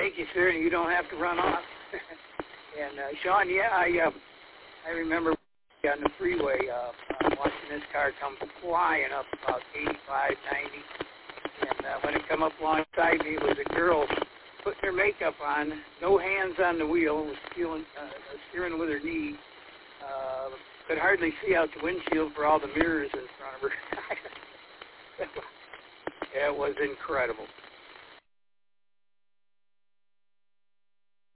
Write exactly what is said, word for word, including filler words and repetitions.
take you, sir, and you don't have to run off. And, uh, Sean, yeah, I uh, I remember on the freeway uh, uh, watching this car come flying up about eighty-five, ninety. And uh, when it come up alongside me, it was a girl putting her makeup on, no hands on the wheel, was feeling, uh, steering with her knee. Uh, could hardly see out the windshield for all the mirrors in front of her. It was incredible.